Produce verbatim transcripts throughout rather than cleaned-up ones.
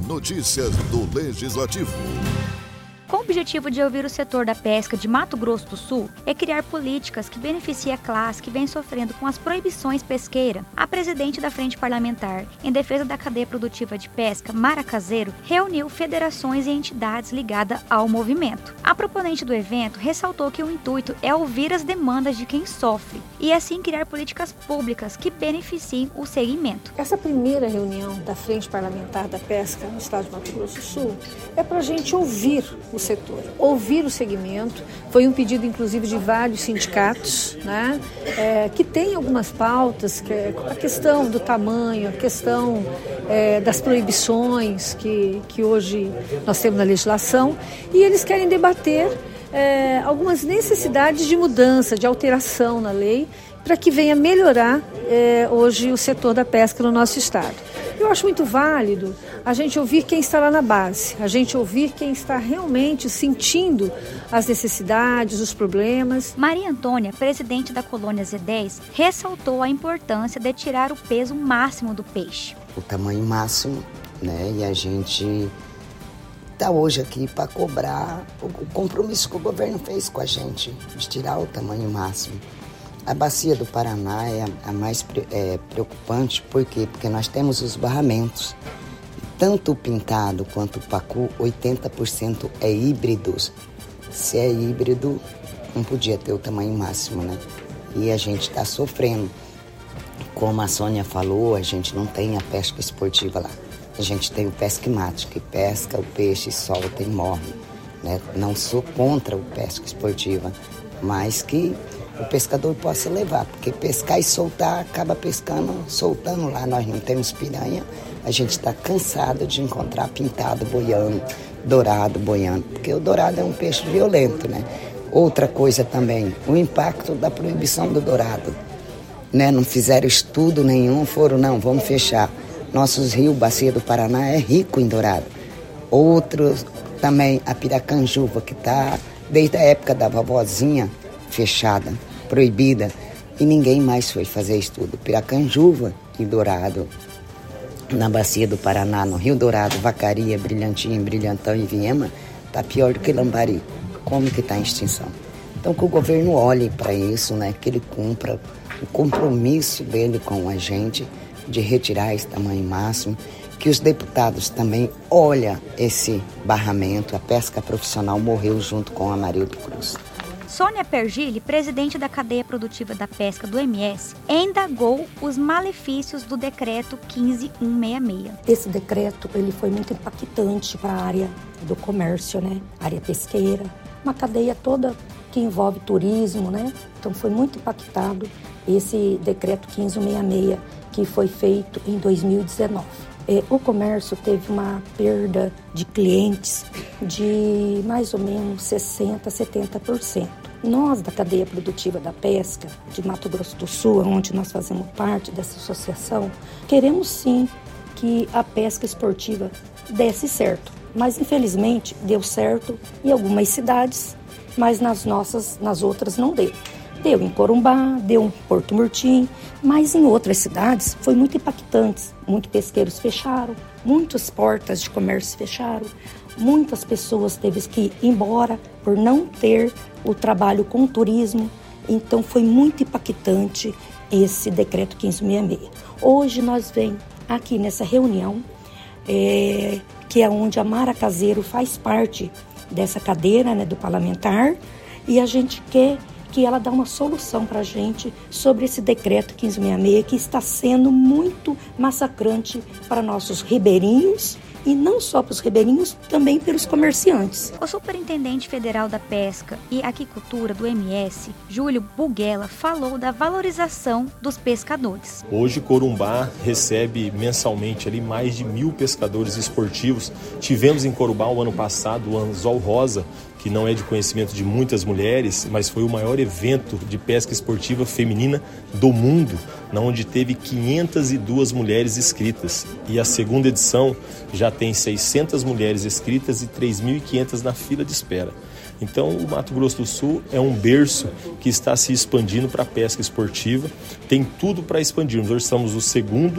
Notícias do Legislativo. Com o objetivo de ouvir o setor da pesca de Mato Grosso do Sul e criar políticas que beneficiem a classe que vem sofrendo com as proibições pesqueiras, a presidente da Frente Parlamentar em Defesa da Cadeia Produtiva de Pesca, Mara Caseiro, reuniu federações e entidades ligadas ao movimento. A proponente do evento ressaltou que o intuito é ouvir as demandas de quem sofre e assim criar políticas públicas que beneficiem o segmento. Essa primeira reunião da Frente Parlamentar da Pesca no estado de Mato Grosso do Sul é para a gente ouvir o setor, ouvir o segmento. Foi um pedido, inclusive, de vários sindicatos, né, é, que tem algumas pautas, que é a questão do tamanho, a questão é, das proibições que, que hoje nós temos na legislação, e eles querem debater é, algumas necessidades de mudança, de alteração na lei, para que venha melhorar é, hoje o setor da pesca no nosso estado. Eu acho muito válido a gente ouvir quem está lá na base, a gente ouvir quem está realmente sentindo as necessidades, os problemas. Maria Antônia, presidente da Colônia Z dez, ressaltou a importância de tirar o peso máximo do peixe. O tamanho máximo, né? E a gente está hoje aqui para cobrar o compromisso que o governo fez com a gente, de tirar o tamanho máximo. A bacia do Paraná é a mais é, preocupante, por quê? Porque nós temos os barramentos. Tanto o pintado quanto o pacu, oitenta por cento é híbridos. Se é híbrido, não podia ter o tamanho máximo, né? E a gente está sofrendo. Como a Sônia falou, a gente não tem a pesca esportiva lá. A gente tem o pesquimático, que pesca o peixe, solta e morre, né? Não sou contra o pesca esportiva, mas que o pescador possa levar, porque pescar e soltar, acaba pescando, soltando lá. Nós não temos piranha, a gente está cansado de encontrar pintado boiando, dourado boiando, porque o dourado é um peixe violento, né? Outra coisa também, o impacto da proibição do dourado, né? Não fizeram estudo nenhum, foram, não, vamos fechar. Nossos rios, bacia do Paraná, é rico em dourado. Outros também, a piracanjuva, que está desde a época da vovozinha, fechada, proibida, e ninguém mais foi fazer estudo. Piracanjuva e dourado na bacia do Paraná, no Rio Dourado, Vacaria, Brilhantinho, Brilhantão e Viema, está pior do que Lambari. Como que está em extinção? Então que o governo olhe para isso, né, que ele cumpra o compromisso dele com a gente de retirar esse tamanho máximo, que os deputados também olhem esse barramento. A pesca profissional morreu junto com a Amarildo Cruz. Sônia Pergili, presidente da cadeia produtiva da pesca do M S, indagou os malefícios do decreto quinze mil cento e sessenta e seis. Esse decreto ele foi muito impactante para a área do comércio, né? Área pesqueira, uma cadeia toda que envolve turismo, né? Então foi muito impactado esse decreto quinze mil cento e sessenta e seis, que foi feito em dois mil e dezenove. O comércio teve uma perda de clientes de mais ou menos sessenta por cento, setenta por cento. Nós, da cadeia produtiva da pesca de Mato Grosso do Sul, onde nós fazemos parte dessa associação, queremos sim que a pesca esportiva desse certo. Mas, infelizmente, deu certo em algumas cidades, mas nas nossas, nas outras não deu. Deu em Corumbá, deu em Porto Murtim, mas em outras cidades foi muito impactante. Muitos pesqueiros fecharam, muitas portas de comércio fecharam, muitas pessoas teve que ir embora por não ter o trabalho com o turismo. Então foi muito impactante esse decreto quinze mil cento e sessenta e seis. Hoje nós vem aqui nessa reunião, é, que é onde a Mara Caseiro faz parte dessa cadeira, né, do parlamentar, e a gente quer que ela dá uma solução para a gente sobre esse decreto quinze mil cento e sessenta e seis, que está sendo muito massacrante para nossos ribeirinhos, e não só para os ribeirinhos, também pelos comerciantes. O Superintendente Federal da Pesca e Aquicultura do M S, Júlio Buguela, falou da valorização dos pescadores. Hoje, Corumbá recebe mensalmente ali mais de mil pescadores esportivos. Tivemos em Corumbá o ano passado o Anzol Rosa, que não é de conhecimento de muitas mulheres, mas foi o maior evento de pesca esportiva feminina do mundo, onde teve quinhentas e duas mulheres inscritas. E a segunda edição já tem seiscentas mulheres inscritas e três mil e quinhentas na fila de espera. Então, o Mato Grosso do Sul é um berço que está se expandindo para a pesca esportiva. Tem tudo para expandirmos. Hoje somos o segundo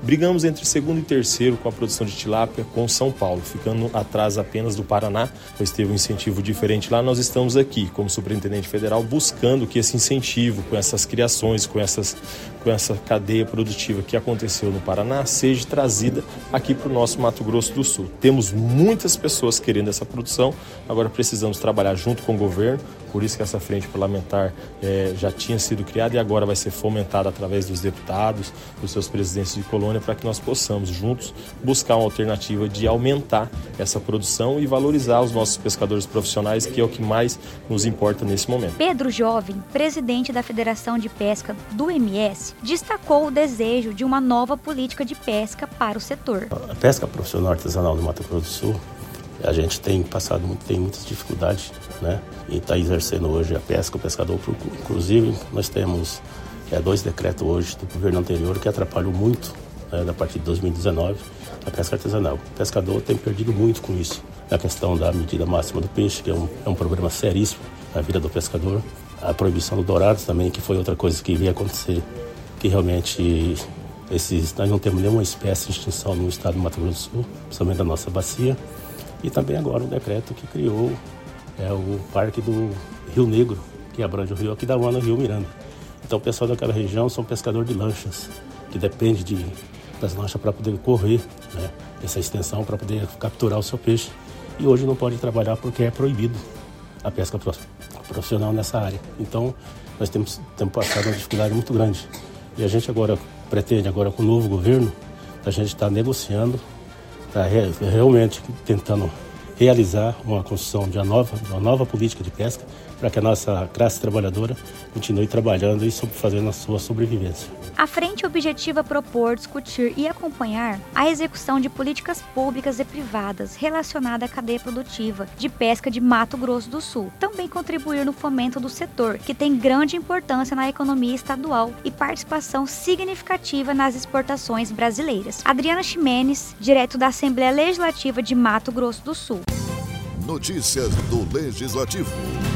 Brigamos entre segundo e terceiro com a produção de tilápia com São Paulo, ficando atrás apenas do Paraná, pois teve um incentivo diferente lá. Nós estamos aqui, como superintendente federal, buscando que esse incentivo, com essas criações, com, essas, com essa cadeia produtiva que aconteceu no Paraná, seja trazida aqui para o nosso Mato Grosso do Sul. Temos muitas pessoas querendo essa produção, agora precisamos trabalhar junto com o governo, por isso que essa frente parlamentar é, já tinha sido criada e agora vai ser fomentada através dos deputados, dos seus presidentes de colônia, para que nós possamos juntos buscar uma alternativa de aumentar essa produção e valorizar os nossos pescadores profissionais, que é o que mais nos importa nesse momento. Pedro Jovem, presidente da Federação de Pesca do M S, destacou o desejo de uma nova política de pesca para o setor. A pesca profissional artesanal do Mato Grosso do Sul, a gente tem passado, tem muitas dificuldades, né? E está exercendo hoje a pesca, o pescador. Inclusive, nós temos é, dois decretos hoje do governo anterior que atrapalham muito, né, a partir de dois mil e dezenove, a pesca artesanal. O pescador tem perdido muito com isso. A questão da medida máxima do peixe, que é um, é um problema seríssimo na vida do pescador. A proibição do dourado também, que foi outra coisa que iria acontecer, que realmente esses, nós não temos nenhuma espécie de extinção no estado do Mato Grosso do Sul, principalmente da nossa bacia. E também agora um decreto que criou é, o Parque do Rio Negro, que abrange o rio Aquidauana e o Rio Miranda. Então o pessoal daquela região são pescadores de lanchas, que depende de, das lanchas para poder correr, né, essa extensão, para poder capturar o seu peixe. E hoje não pode trabalhar porque é proibido a pesca profissional nessa área. Então nós temos, temos passado uma dificuldade muito grande. E a gente agora pretende, agora com o novo governo, a gente está negociando, está re, realmente tentando realizar uma construção de uma nova, uma nova política de pesca para que a nossa classe trabalhadora continue trabalhando e fazendo a sua sobrevivência. A frente objetiva propor, discutir e acompanhar a execução de políticas públicas e privadas relacionadas à cadeia produtiva de pesca de Mato Grosso do Sul. Também contribuir no fomento do setor, que tem grande importância na economia estadual e participação significativa nas exportações brasileiras. Adriana Ximenes, direto da Assembleia Legislativa de Mato Grosso do Sul. Notícias do Legislativo.